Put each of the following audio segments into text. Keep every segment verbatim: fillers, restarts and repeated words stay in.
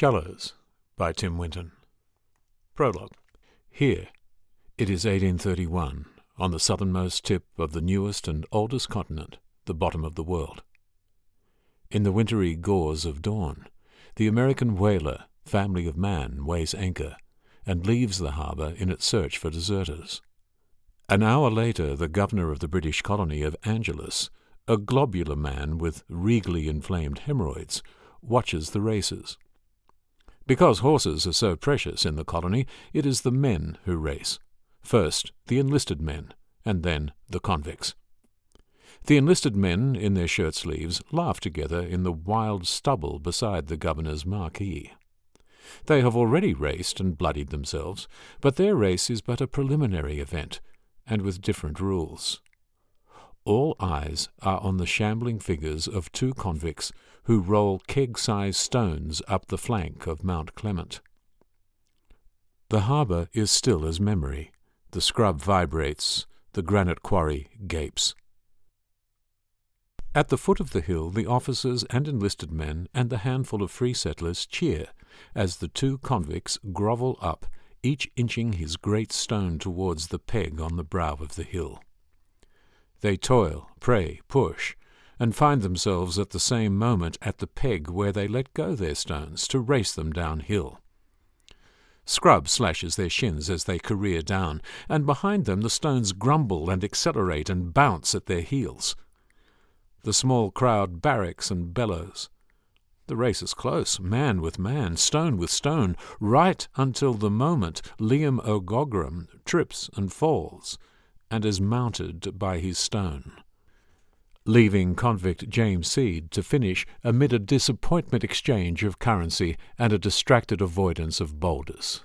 Shallows by Tim Winton. Prologue. Here, it is eighteen thirty-one, on the southernmost tip of the newest and oldest continent, the bottom of the world. In the wintry gauze of dawn, the American whaler, Family of Man, weighs anchor and leaves the harbour in its search for deserters. An hour later, the governor of the British colony of Angelus, a globular man with regally inflamed hemorrhoids, watches the races. Because horses are so precious in the colony, it is the men who race. First the enlisted men, and then the convicts. The enlisted men, in their shirt-sleeves, laugh together in the wild stubble beside the governor's marquee. They have already raced and bloodied themselves, but their race is but a preliminary event, and with different rules. All eyes are on the shambling figures of two convicts who roll keg-sized stones up the flank of Mount Clement. The harbour is still as memory. The scrub vibrates, the granite quarry gapes. At the foot of the hill, the officers and enlisted men and the handful of free settlers cheer as the two convicts grovel up, each inching his great stone towards the peg on the brow of the hill. They toil, pray, push, and find themselves at the same moment at the peg where they let go their stones to race them downhill. Scrub slashes their shins as they career down, and behind them the stones grumble and accelerate and bounce at their heels. The small crowd barracks and bellows. The race is close, man with man, stone with stone, right until the moment Liam O'Gogram trips and falls, and is mounted by his stone, leaving convict James Seed to finish amid a disappointment exchange of currency and a distracted avoidance of boulders.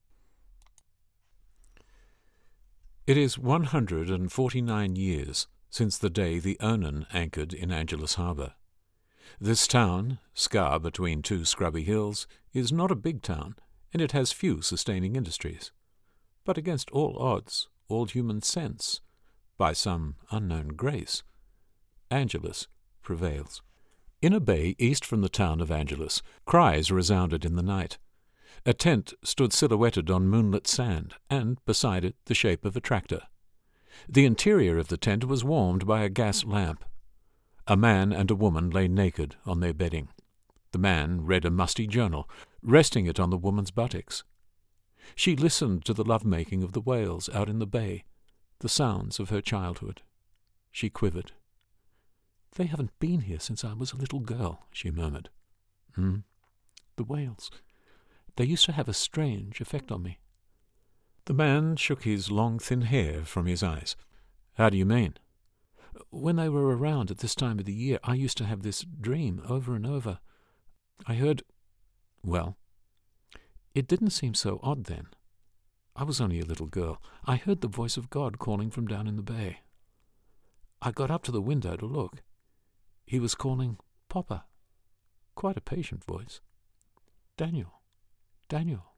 It is one hundred and forty-nine years since the day the Onan anchored in Angelus Harbour. This town, scar between two scrubby hills, is not a big town, and it has few sustaining industries. But against all odds, all human sense, by some unknown grace, Angelus prevails. In a bay east from the town of Angelus, cries resounded in the night. A tent stood silhouetted on moonlit sand, and beside it the shape of a tractor. The interior of the tent was warmed by a gas lamp. A man and a woman lay naked on their bedding. The man read a musty journal, resting it on the woman's buttocks. She listened to the love-making of the whales out in the bay, the sounds of her childhood. She quivered. "They haven't been here since I was a little girl," she murmured. "Hmm? The whales. They used to have a strange effect on me." The man shook his long thin hair from his eyes. "How do you mean?" "When they were around at this time of the year, I used to have this dream over and over. I heard... well, it didn't seem so odd then. I was only a little girl. I heard the voice of God calling from down in the bay. I got up to the window to look. He was calling Papa. Quite a patient voice. Daniel, Daniel.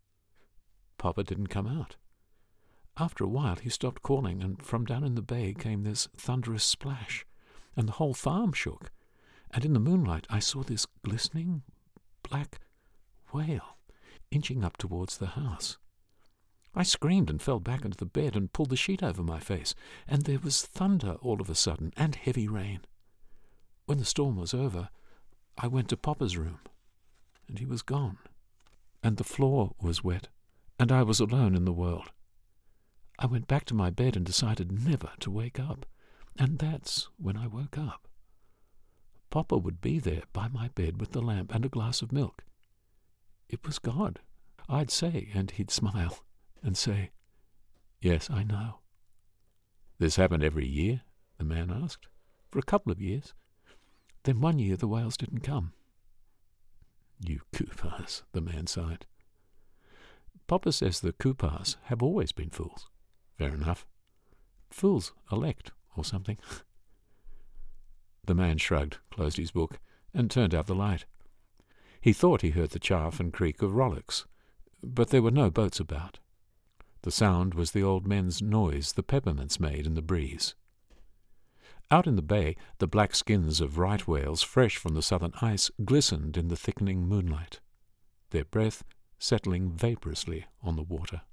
Papa didn't come out. After a while he stopped calling, and from down in the bay came this thunderous splash, and the whole farm shook, and in the moonlight I saw this glistening black whale inching up towards the house. I screamed and fell back into the bed and pulled the sheet over my face, and there was thunder all of a sudden, and heavy rain. When the storm was over, I went to Papa's room, and he was gone, and the floor was wet, and I was alone in the world. I went back to my bed and decided never to wake up, and that's when I woke up. Papa would be there by my bed with the lamp and a glass of milk. It was God, I'd say, and he'd smile and say, 'Yes, I know.'" "This happened every year?" the man asked. "For a couple of years. Then one year the whales didn't come." "You Coopars," the man sighed. "Papa says the Coopars have always been fools." "Fair enough. Fools elect, or something." The man shrugged, closed his book, and turned out the light. He thought he heard the chaff and creak of rowlocks, but there were no boats about. The sound was the old men's noise the peppermints made in the breeze. Out in the bay, the black skins of right whales, fresh from the southern ice, glistened in the thickening moonlight. their breath settling vaporously on the water.